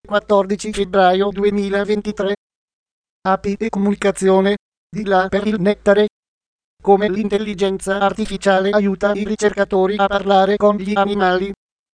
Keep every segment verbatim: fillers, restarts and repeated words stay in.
quattordici febbraio duemilaventitré. Api e comunicazione. Di là per il nettare. Come l'intelligenza artificiale aiuta i ricercatori a parlare con gli animali.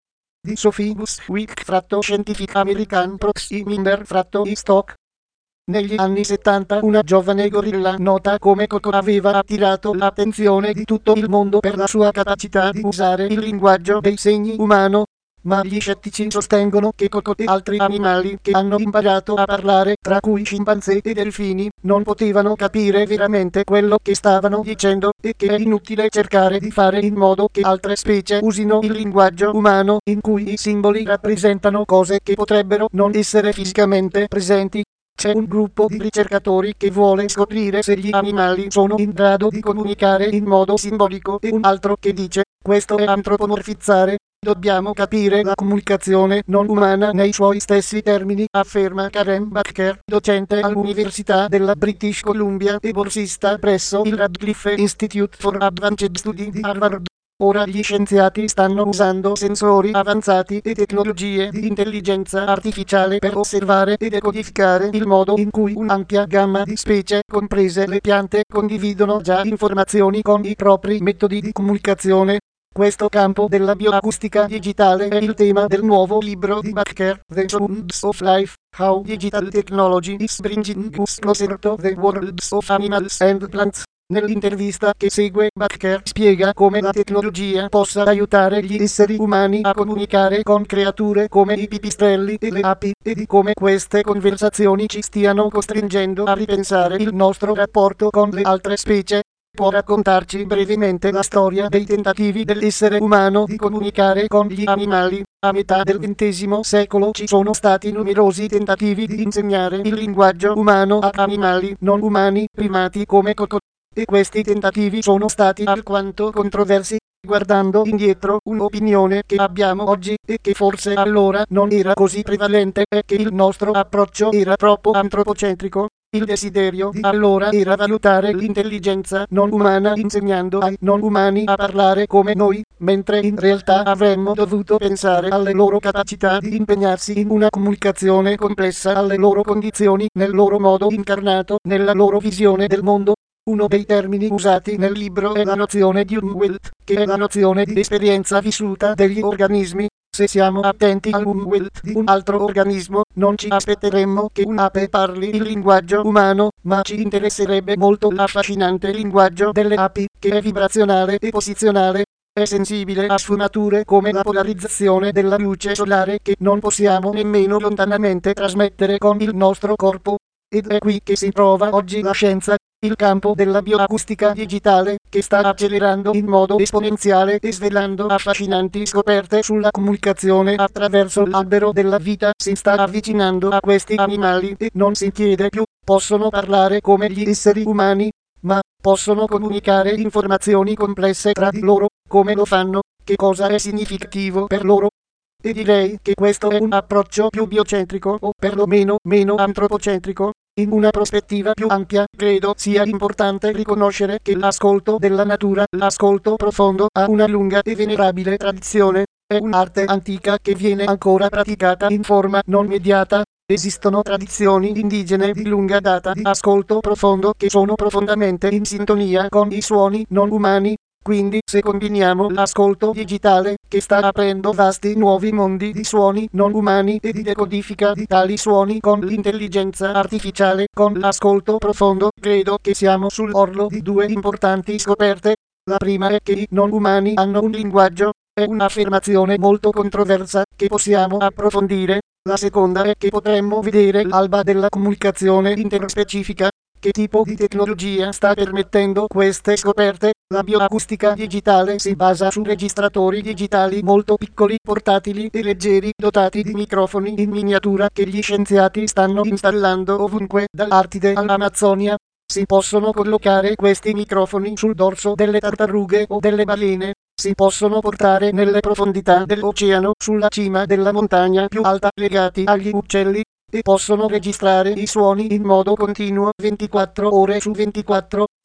Di Sophie Buswick fratto Scientific American Proxy Minder fratto Stock. Negli anni settanta una giovane gorilla nota come Coco aveva attirato l'attenzione di tutto il mondo per la sua capacità di usare il linguaggio dei segni umano, ma gli scettici sostengono che Coco e altri animali che hanno imparato a parlare, tra cui scimpanzé e delfini, non potevano capire veramente quello che stavano dicendo, e che è inutile cercare di fare in modo che altre specie usino il linguaggio umano, in cui i simboli rappresentano cose che potrebbero non essere fisicamente presenti. C'è un gruppo di ricercatori che vuole scoprire se gli animali sono in grado di comunicare in modo simbolico e un altro che dice, questo è antropomorfizzare, dobbiamo capire la comunicazione non umana nei suoi stessi termini, afferma Karen Baker, docente all'Università della British Columbia e borsista presso il Radcliffe Institute for Advanced Study di Harvard. Ora gli scienziati stanno usando sensori avanzati e tecnologie di intelligenza artificiale per osservare e decodificare il modo in cui un'ampia gamma di specie, comprese le piante, condividono già informazioni con i propri metodi di comunicazione. Questo campo della bioacustica digitale è il tema del nuovo libro di Baker, The Sounds of Life, How Digital Technology is Bringing Us Closer to the Worlds of Animals and Plants. Nell'intervista che segue, Baker spiega come la tecnologia possa aiutare gli esseri umani a comunicare con creature come i pipistrelli e le api, e di come queste conversazioni ci stiano costringendo a ripensare il nostro rapporto con le altre specie. Può raccontarci brevemente la storia dei tentativi dell'essere umano di comunicare con gli animali. A metà del ventesimo secolo ci sono stati numerosi tentativi di insegnare il linguaggio umano a animali non umani, primati come Coco. E questi tentativi sono stati alquanto controversi. Guardando indietro, un'opinione che abbiamo oggi, e che forse allora non era così prevalente, è che il nostro approccio era troppo antropocentrico. Il desiderio di allora era valutare l'intelligenza non umana insegnando ai non umani a parlare come noi, mentre in realtà avremmo dovuto pensare alle loro capacità di impegnarsi in una comunicazione complessa, alle loro condizioni, nel loro modo incarnato, nella loro visione del mondo. Uno dei termini usati nel libro è la nozione di Umwelt, che è la nozione di esperienza vissuta degli organismi. Se siamo attenti all'Umwelt di un altro organismo, non ci aspetteremmo che un'ape parli il linguaggio umano, ma ci interesserebbe molto l'affascinante linguaggio delle api, che è vibrazionale e posizionale. È sensibile a sfumature come la polarizzazione della luce solare che non possiamo nemmeno lontanamente trasmettere con il nostro corpo. Ed è qui che si trova oggi la scienza, il campo della bioacustica digitale, che sta accelerando in modo esponenziale e svelando affascinanti scoperte sulla comunicazione attraverso l'albero della vita. Si sta avvicinando a questi animali e non si chiede più, possono parlare come gli esseri umani, ma possono comunicare informazioni complesse tra di loro. Come lo fanno? Che cosa è significativo per loro? E direi che questo è un approccio più biocentrico, o perlomeno meno antropocentrico. In una prospettiva più ampia, credo sia importante riconoscere che l'ascolto della natura, l'ascolto profondo, ha una lunga e venerabile tradizione. È un'arte antica che viene ancora praticata in forma non mediata. Esistono tradizioni indigene di lunga data di ascolto profondo che sono profondamente in sintonia con i suoni non umani. Quindi, se combiniamo l'ascolto digitale, che sta aprendo vasti nuovi mondi di suoni non umani e di decodifica di tali suoni con l'intelligenza artificiale, con l'ascolto profondo, credo che siamo sull'orlo di due importanti scoperte. La prima è che i non umani hanno un linguaggio. È un'affermazione molto controversa, che possiamo approfondire. La seconda è che potremmo vedere l'alba della comunicazione interspecifica. Che tipo di tecnologia sta permettendo queste scoperte? La bioacustica digitale si basa su registratori digitali molto piccoli, portatili e leggeri, dotati di microfoni in miniatura che gli scienziati stanno installando ovunque, dall'Artide all'Amazzonia. Si possono collocare questi microfoni sul dorso delle tartarughe o delle balene. Si possono portare nelle profondità dell'oceano, sulla cima della montagna più alta, legati agli uccelli. E possono registrare i suoni in modo continuo ventiquattro ore su ventiquattro.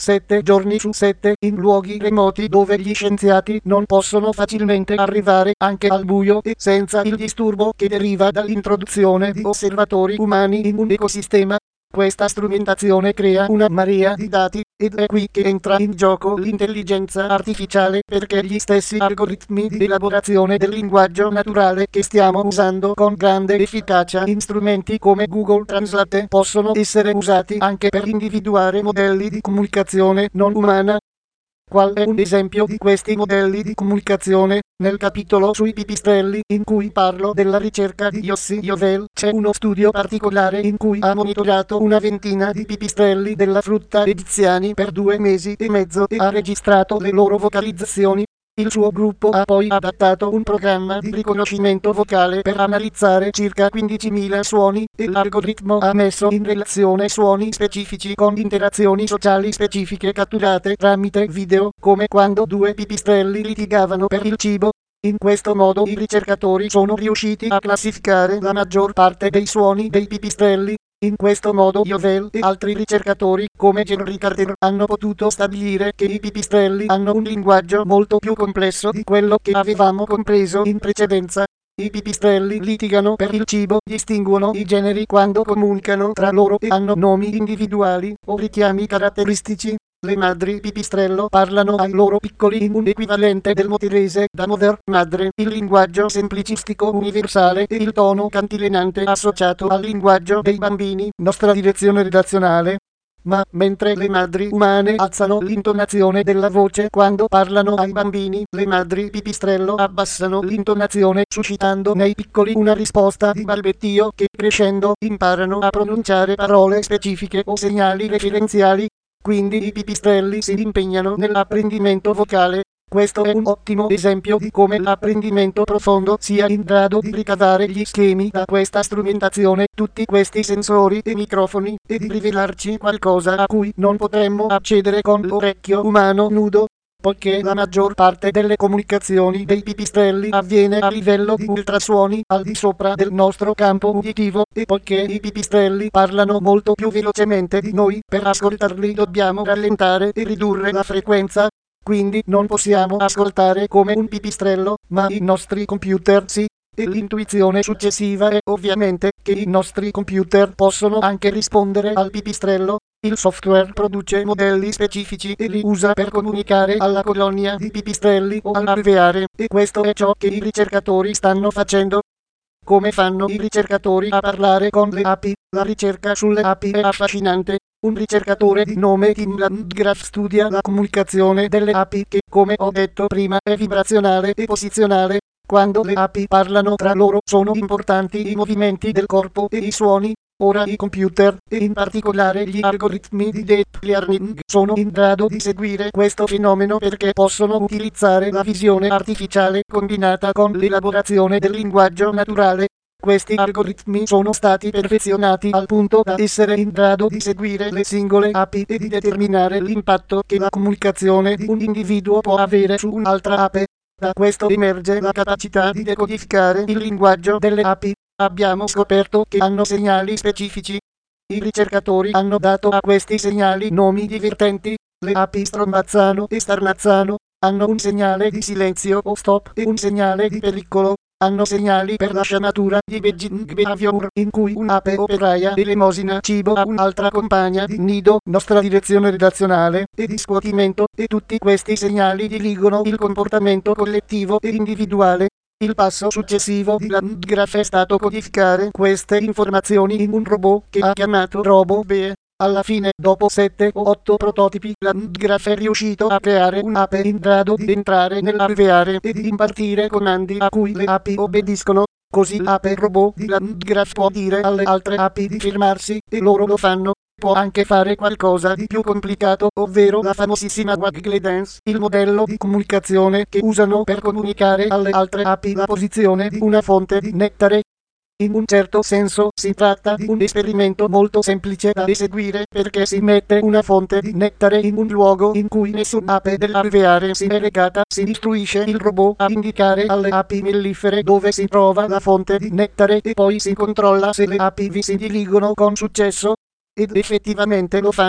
sette giorni su sette in luoghi remoti dove gli scienziati non possono facilmente arrivare anche al buio e senza il disturbo che deriva dall'introduzione di osservatori umani in un ecosistema. Questa strumentazione crea una marea di dati, ed è qui che entra in gioco l'intelligenza artificiale, perché gli stessi algoritmi di elaborazione del linguaggio naturale che stiamo usando con grande efficacia in strumenti come Google Translate possono essere usati anche per individuare modelli di comunicazione non umana. Qual è un esempio di questi modelli di comunicazione? Nel capitolo sui pipistrelli, in cui parlo della ricerca di Yossi Yovel, c'è uno studio particolare in cui ha monitorato una ventina di pipistrelli della frutta egiziani per due mesi e mezzo e ha registrato le loro vocalizzazioni. Il suo gruppo ha poi adattato un programma di riconoscimento vocale per analizzare circa quindicimila suoni, e l'algoritmo ha messo in relazione suoni specifici con interazioni sociali specifiche catturate tramite video, come quando due pipistrelli litigavano per il cibo. In questo modo i ricercatori sono riusciti a classificare la maggior parte dei suoni dei pipistrelli. In questo modo Yovel e altri ricercatori, come Jerry Carter, hanno potuto stabilire che i pipistrelli hanno un linguaggio molto più complesso di quello che avevamo compreso in precedenza. I pipistrelli litigano per il cibo, distinguono i generi quando comunicano tra loro e hanno nomi individuali o richiami caratteristici. Le madri pipistrello parlano ai loro piccoli in un equivalente del motirese da mother, madre, il linguaggio semplicistico universale e il tono cantilenante associato al linguaggio dei bambini, nostra direzione redazionale. Ma, mentre le madri umane alzano l'intonazione della voce quando parlano ai bambini, le madri pipistrello abbassano l'intonazione, suscitando nei piccoli una risposta di balbettio che, crescendo, imparano a pronunciare parole specifiche o segnali referenziali. Quindi i pipistrelli si impegnano nell'apprendimento vocale. Questo è un ottimo esempio di come l'apprendimento profondo sia in grado di ricavare gli schemi da questa strumentazione, tutti questi sensori e microfoni, e di rivelarci qualcosa a cui non potremmo accedere con l'orecchio umano nudo. Poiché la maggior parte delle comunicazioni dei pipistrelli avviene a livello di ultrasuoni al di sopra del nostro campo uditivo, e poiché i pipistrelli parlano molto più velocemente di noi, per ascoltarli dobbiamo rallentare e ridurre la frequenza. Quindi non possiamo ascoltare come un pipistrello, ma i nostri computer sì. E l'intuizione successiva è ovviamente che i nostri computer possono anche rispondere al pipistrello. Il software produce modelli specifici e li usa per comunicare alla colonia di pipistrelli o all'alveare, e questo è ciò che i ricercatori stanno facendo. Come fanno i ricercatori a parlare con le api? La ricerca sulle api è affascinante. Un ricercatore di nome Tim Landgraf studia la comunicazione delle api che, come ho detto prima, è vibrazionale e posizionale. Quando le api parlano tra loro sono importanti i movimenti del corpo e i suoni. Ora i computer, e in particolare gli algoritmi di deep learning, sono in grado di seguire questo fenomeno perché possono utilizzare la visione artificiale combinata con l'elaborazione del linguaggio naturale. Questi algoritmi sono stati perfezionati al punto da essere in grado di seguire le singole api e di determinare l'impatto che la comunicazione di un individuo può avere su un'altra ape. Da questo emerge la capacità di decodificare il linguaggio delle api. Abbiamo scoperto che hanno segnali specifici. I ricercatori hanno dato a questi segnali nomi divertenti. Le api strombazzano e starnazzano. Hanno un segnale di silenzio o stop e un segnale di pericolo. Hanno segnali per la sciamatura di Beijing Behavior, in cui un'ape operaia elemosina cibo a un'altra compagna di nido, nostra direzione redazionale, e di scuotimento, e tutti questi segnali dirigono il comportamento collettivo e individuale. Il passo successivo di Landgraf è stato codificare queste informazioni in un robot che ha chiamato RoboBee. Alla fine, dopo sette o otto prototipi, Landgraf è riuscito a creare un'ape in grado di entrare nell'alveare e di impartire comandi a cui le api obbediscono. Così l'ape robot di Landgraf può dire alle altre api di fermarsi, e loro lo fanno. Può anche fare qualcosa di più complicato, ovvero la famosissima Waggle Dance, il modello di comunicazione che usano per comunicare alle altre api la posizione di una fonte di nettare. In un certo senso si tratta di un esperimento molto semplice da eseguire, perché si mette una fonte di nettare in un luogo in cui nessuna ape dell'alveare si è recata, si istruisce il robot a indicare alle api mellifere dove si trova la fonte di nettare e poi si controlla se le api vi si dirigono con successo. Ed effettivamente lo fanno.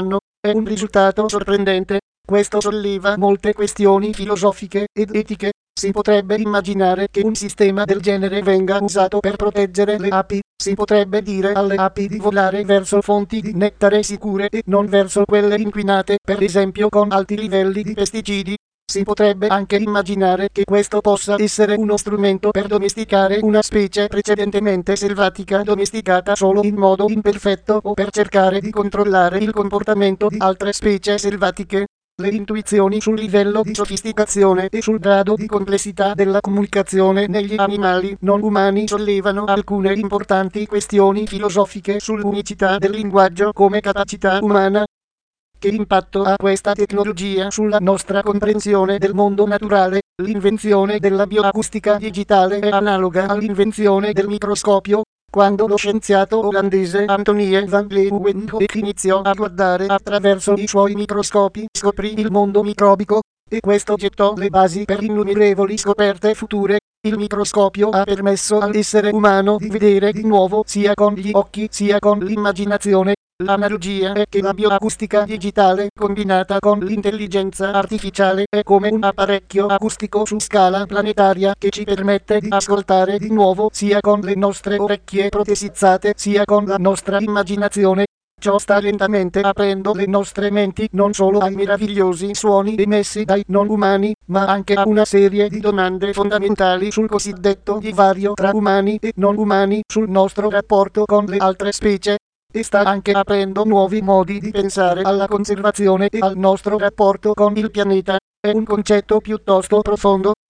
È un risultato sorprendente. Questo solleva molte questioni filosofiche ed etiche. Si potrebbe immaginare che un sistema del genere venga usato per proteggere le api. Si potrebbe dire alle api di volare verso fonti di nettare sicure e non verso quelle inquinate, per esempio con alti livelli di pesticidi. Si potrebbe anche immaginare che questo possa essere uno strumento per domesticare una specie precedentemente selvatica domesticata solo in modo imperfetto o per cercare di controllare il comportamento di altre specie selvatiche. Le intuizioni sul livello di sofisticazione e sul grado di complessità della comunicazione negli animali non umani sollevano alcune importanti questioni filosofiche sull'unicità del linguaggio come capacità umana. Che impatto ha questa tecnologia sulla nostra comprensione del mondo naturale? L'invenzione della bioacustica digitale è analoga all'invenzione del microscopio. Quando lo scienziato olandese Antonie van Leeuwenhoek iniziò a guardare attraverso i suoi microscopi, scoprì il mondo microbico, e questo gettò le basi per innumerevoli scoperte future. Il microscopio ha permesso all'essere umano di vedere di nuovo sia con gli occhi sia con l'immaginazione. L'analogia è che la bioacustica digitale combinata con l'intelligenza artificiale è come un apparecchio acustico su scala planetaria che ci permette di ascoltare di nuovo sia con le nostre orecchie protesizzate sia con la nostra immaginazione. Ciò sta lentamente aprendo le nostre menti non solo ai meravigliosi suoni emessi dai non umani, ma anche a una serie di domande fondamentali sul cosiddetto divario tra umani e non umani, sul nostro rapporto con le altre specie. E sta anche aprendo nuovi modi di pensare alla conservazione e al nostro rapporto con il pianeta. È un concetto piuttosto profondo,